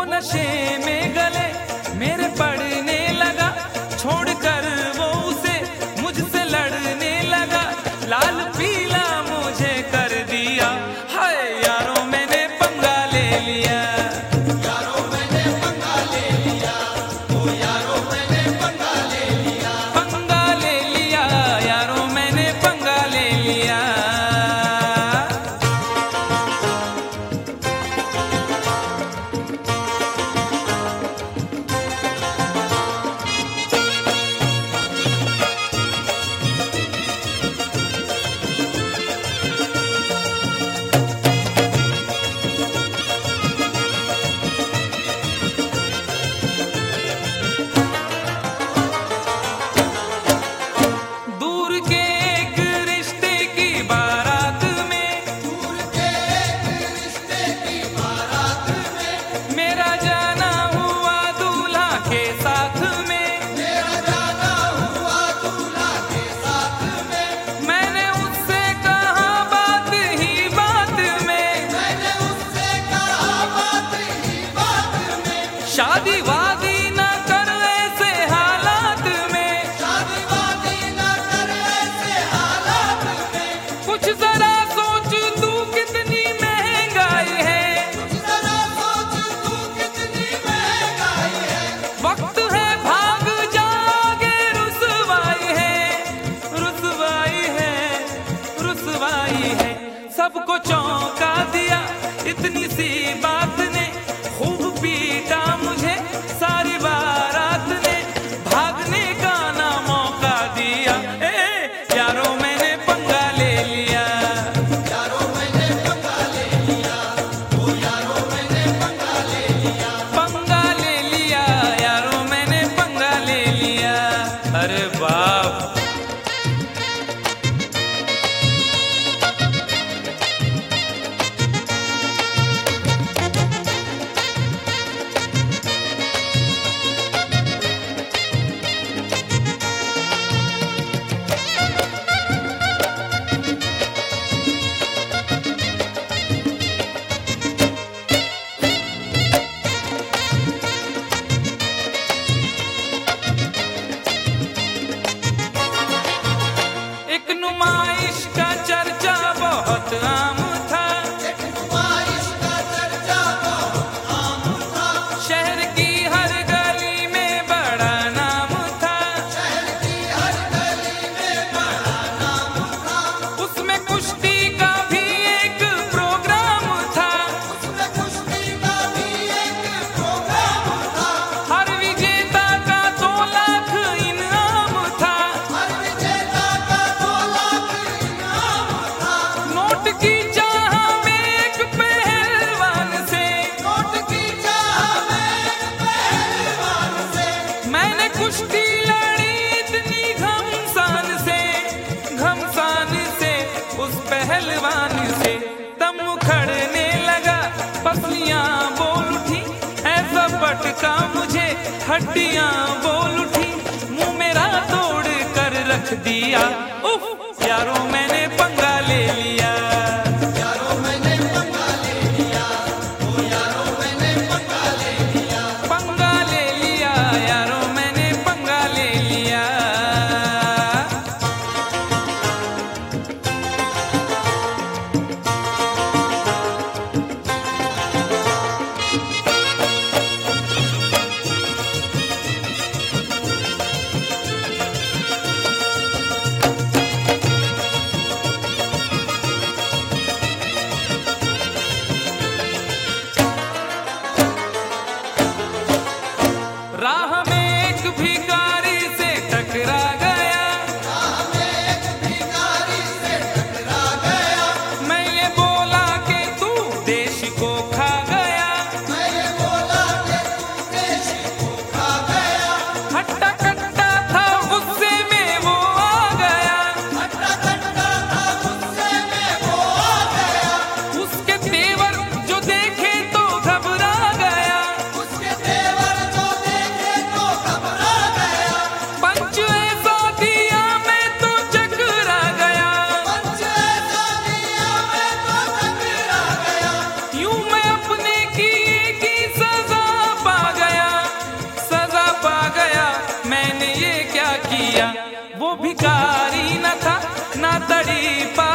नशे में गले मेरे पड़ने लगा, छोड़कर वो उसे मुझसे लड़ने लगा, लाल पीला मुझे कर दिया। हाय यारों मैंने पंगा ले लिया, यारों मैंने पंगा ले लिया, ओ यारों मैंने पंगा ले लिया, पंगा ले लिया, यारों मैंने पंगा ले लिया। दूर के एक रिश्ते की बारात में, दूर के रिश्ते की बारात में, मेरा जाना हुआ दूल्हा के साथ में, मेरा जाना हुआ दूल्हा के साथ में, मैंने उससे कहा बात ही बात में, मैंने उससे कहा बात ही बात में, शादी वादी न कर ऐसे हालात में, शादी वादी न कर ऐसे हालात में, कुछ जरा सोच तू कितनी महंगाई है, जरा सोच तू कितनी महंगाई है, वक्त है भाग जागे, रुसवाई है, रुसवाई है, रुसवाई है। सबको चौंका दिया इतनी सी बात ने, खूब पीटा मुझे सारी बारात ने, भागने का ना मौका दिया। यारों मैंने पंगा ले लिया, यारों मैंने पंगा ले लिया, ओ यारों मैंने पंगा ले लिया, पंगा ले लिया, यारों मैंने पंगा ले लिया। अरे बाप, एक नुमाइश का चर्चा बहुत आम था, नुमाइश का चर्चा बहुत आम था, शहर की हर गली में बड़ा नाम था, शहर की हर गली में बड़ा नाम था, उसमें कुश्ती का भी एक प्रोग्राम था, उसमें कुश्ती का भी एक प्रोग्राम था, हर विजेता का 2 लाख इनाम था, हर विजेता का 2 लाख इनाम था, नोट की चाह में एक पहलवान से, नोट की चाह में एक पहलवान से, मैंने कुश्ती लड़ी इतनी घमसान से, घमसान से, उस पहलवान से दम उखड़ने लगा, पसलियां बोल उठी, ऐसा पटका मुझे हड्डियां बोल उठी, मुंह मेरा तोड़ कर रख दिया। उफ, यारों मैंने पंगा ले लिया, यारों मैंने पंगा ले लिया, ओ यारों मैंने पंगा ले लिया, पंगा ले लिया, यारों मैंने पंगा ले लिया। तड़ी